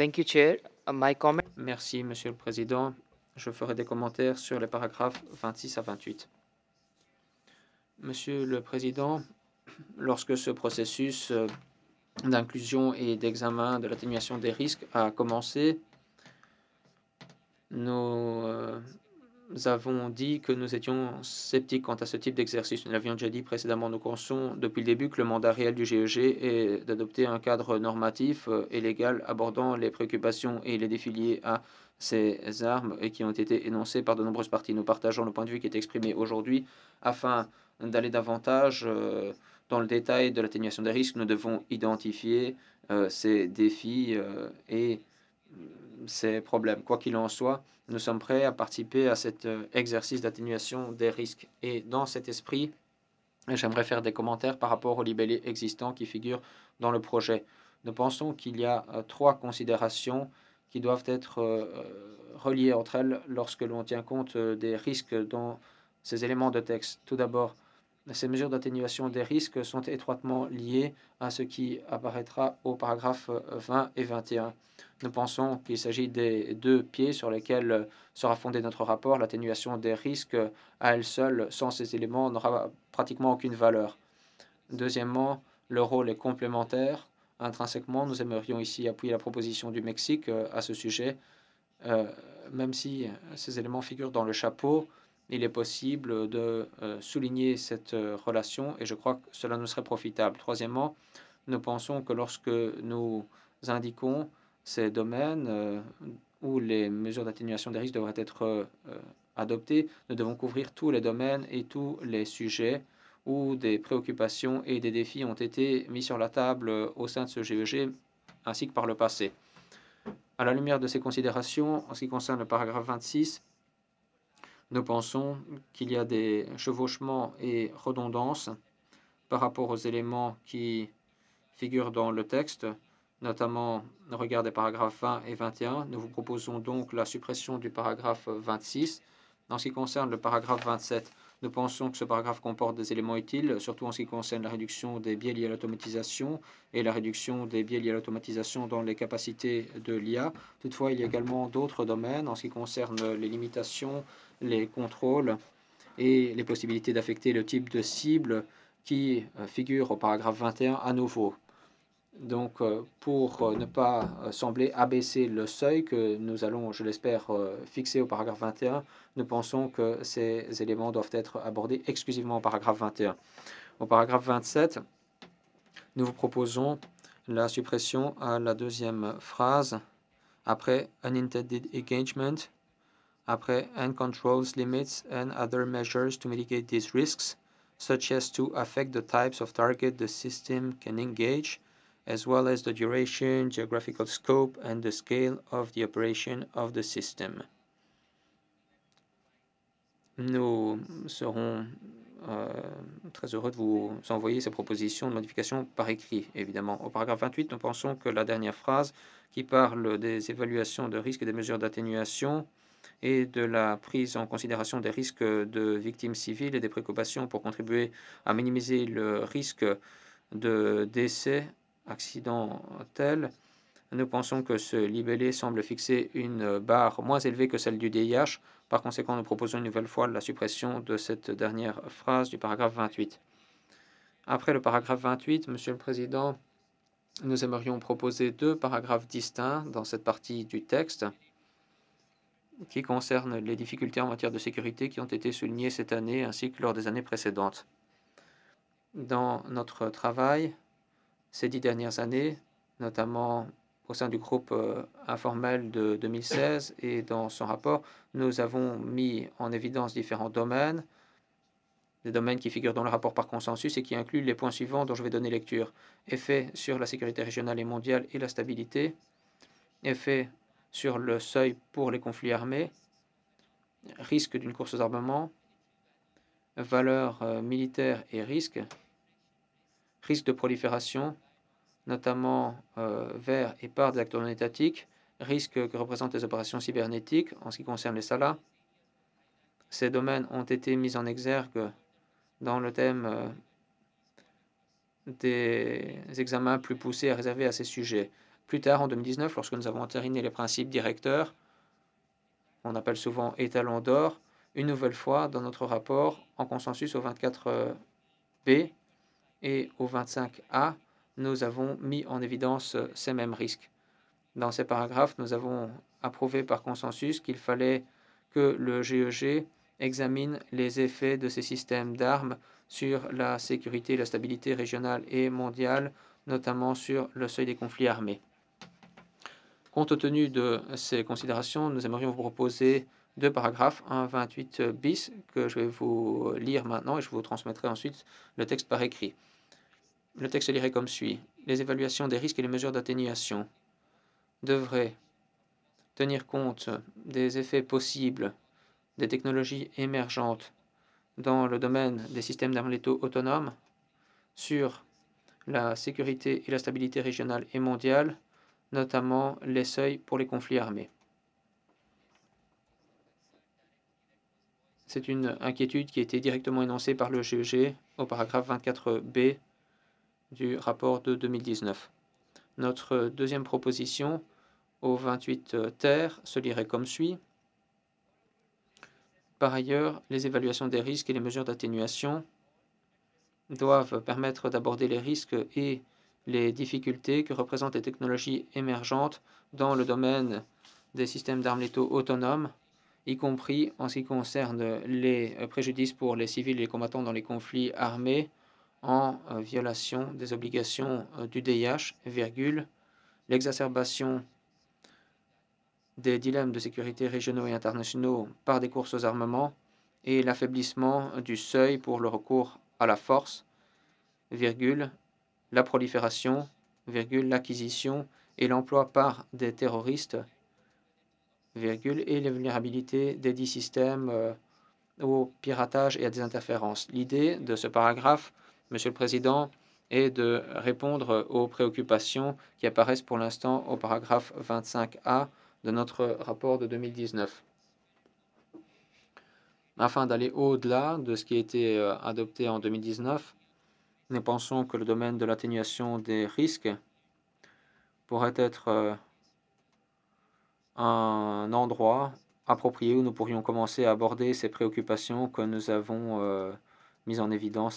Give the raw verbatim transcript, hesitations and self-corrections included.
Thank you, Chair. Uh, my comment. Merci, Monsieur le Président. Je ferai des commentaires sur les paragraphes vingt-six à vingt-huit. Monsieur le Président, lorsque ce processus euh, d'inclusion et d'examen de l'atténuation des risques a commencé, nous euh, avons dit que nous étions sceptiques quant à ce type d'exercice. Nous l'avions déjà dit précédemment. Nous pensons depuis le début que le mandat réel du G E G est d'adopter un cadre normatif euh, et légal abordant les préoccupations et les défis liés à ces armes et qui ont été énoncés par de nombreuses parties. Nous partageons le point de vue qui est exprimé aujourd'hui afin d'aller davantage euh, dans le détail de l'atténuation des risques. Nous devons identifier euh, ces défis euh, et ces problèmes. Quoi qu'il en soit, nous sommes prêts à participer à cet euh, exercice d'atténuation des risques. Et dans cet esprit, j'aimerais faire des commentaires par rapport aux libellés existants qui figurent dans le projet. Nous pensons qu'il y a euh, trois considérations qui doivent être euh, reliées entre elles lorsque l'on tient compte euh, des risques dans ces éléments de texte. Tout d'abord, ces mesures d'atténuation des risques sont étroitement liées à ce qui apparaîtra au paragraphe vingt et vingt et un. Nous pensons qu'il s'agit des deux pieds sur lesquels sera fondé notre rapport. L'atténuation des risques à elle seule, sans ces éléments, n'aura pratiquement aucune valeur. Deuxièmement, le rôle est complémentaire. Intrinsèquement, nous aimerions ici appuyer la proposition du Mexique euh, à ce sujet. Euh, même si ces éléments figurent dans le chapeau, il est possible de euh, souligner cette euh, relation et je crois que cela nous serait profitable. Troisièmement, nous pensons que lorsque nous indiquons ces domaines euh, où les mesures d'atténuation des risques devraient être euh, adoptées, nous devons couvrir tous les domaines et tous les sujets où des préoccupations et des défis ont été mis sur la table au sein de ce G E G ainsi que par le passé. À la lumière de ces considérations, en ce qui concerne le paragraphe vingt-six, nous pensons qu'il y a des chevauchements et redondances par rapport aux éléments qui figurent dans le texte, notamment au regard des paragraphes vingt et vingt et un. Nous vous proposons donc la suppression du paragraphe vingt-six. En ce qui concerne le paragraphe vingt-sept, nous pensons que ce paragraphe comporte des éléments utiles, surtout en ce qui concerne la réduction des biais liés à l'automatisation et la réduction des biais liés à l'automatisation dans les capacités de l'I A. Toutefois, il y a également d'autres domaines en ce qui concerne les limitations, les contrôles et les possibilités d'affecter le type de cible qui euh, figure au paragraphe vingt et un à nouveau. Donc, euh, pour euh, ne pas euh, sembler abaisser le seuil que nous allons, je l'espère, euh, fixer au paragraphe vingt et un, nous pensons que ces éléments doivent être abordés exclusivement au paragraphe vingt et un. Au paragraphe vingt-sept, nous vous proposons la suppression à la deuxième phrase, après unintended engagement, après and controls limits and other measures to mitigate these risks, such as to affect the types of target the system can engage, as well as the duration, geographical scope, and the scale of the operation of the system. Nous serons euh, très heureux de vous envoyer ces propositions de modification par écrit, évidemment. Au paragraphe vingt-huit, nous pensons que la dernière phrase qui parle des évaluations de risques et des mesures d'atténuation et de la prise en considération des risques de victimes civiles et des préoccupations pour contribuer à minimiser le risque de décès accidentel. Nous pensons que ce libellé semble fixer une barre moins élevée que celle du D I H. Par conséquent, nous proposons une nouvelle fois la suppression de cette dernière phrase du paragraphe vingt-huit. Après le paragraphe vingt-huit, Monsieur le Président, nous aimerions proposer deux paragraphes distincts dans cette partie du texte qui concernent les difficultés en matière de sécurité qui ont été soulignées cette année ainsi que lors des années précédentes. Dans notre travail, ces dix dernières années, notamment au sein du groupe euh, informel de deux mille seize et dans son rapport, nous avons mis en évidence différents domaines, des domaines qui figurent dans le rapport par consensus et qui incluent les points suivants dont je vais donner lecture. Effet sur la sécurité régionale et mondiale et la stabilité, effet sur le seuil pour les conflits armés, risque d'une course aux armements, valeurs euh, militaires et risques, risque de prolifération, notamment euh, vers et par des acteurs non étatiques, risques que représentent les opérations cybernétiques en ce qui concerne les S A L A. Ces domaines ont été mis en exergue dans le thème euh, des examens plus poussés à réserver à ces sujets. Plus tard, en deux mille dix-neuf, lorsque nous avons entériné les principes directeurs, on appelle souvent étalons d'or, une nouvelle fois dans notre rapport, en consensus au vingt-quatre B et au vingt-cinq A, nous avons mis en évidence ces mêmes risques. Dans ces paragraphes, nous avons approuvé par consensus qu'il fallait que le G E G examine les effets de ces systèmes d'armes sur la sécurité et la stabilité régionale et mondiale, notamment sur le seuil des conflits armés. Compte tenu de ces considérations, nous aimerions vous proposer deux paragraphes, un vingt-huit bis, que je vais vous lire maintenant et je vous transmettrai ensuite le texte par écrit. Le texte lirait comme suit. Les évaluations des risques et les mesures d'atténuation devraient tenir compte des effets possibles des technologies émergentes dans le domaine des systèmes d'armes létaux autonomes sur la sécurité et la stabilité régionale et mondiale, notamment les seuils pour les conflits armés. C'est une inquiétude qui a été directement énoncée par le G E G au paragraphe vingt-quatre B du rapport de deux mille dix-neuf. Notre deuxième proposition au vingt-huit ter se lirait comme suit. Par ailleurs, les évaluations des risques et les mesures d'atténuation doivent permettre d'aborder les risques et les difficultés que représentent les technologies émergentes dans le domaine des systèmes d'armes létaux autonomes, y compris en ce qui concerne les préjudices pour les civils et les combattants dans les conflits armés en violation des obligations du D I H, virgule, l'exacerbation des dilemmes de sécurité régionaux et internationaux par des courses aux armements et l'affaiblissement du seuil pour le recours à la force, virgule, la prolifération, virgule, l'acquisition et l'emploi par des terroristes, virgule, et les vulnérabilités des dix systèmes euh, au piratage et à des interférences. L'idée de ce paragraphe, Monsieur le Président, est de répondre aux préoccupations qui apparaissent pour l'instant au paragraphe vingt-cinq A de notre rapport de deux mille dix-neuf. Afin d'aller au-delà de ce qui a été euh, adopté en deux mille dix-neuf, nous pensons que le domaine de l'atténuation des risques pourrait être euh, un endroit approprié où nous pourrions commencer à aborder ces préoccupations que nous avons euh, mises en évidence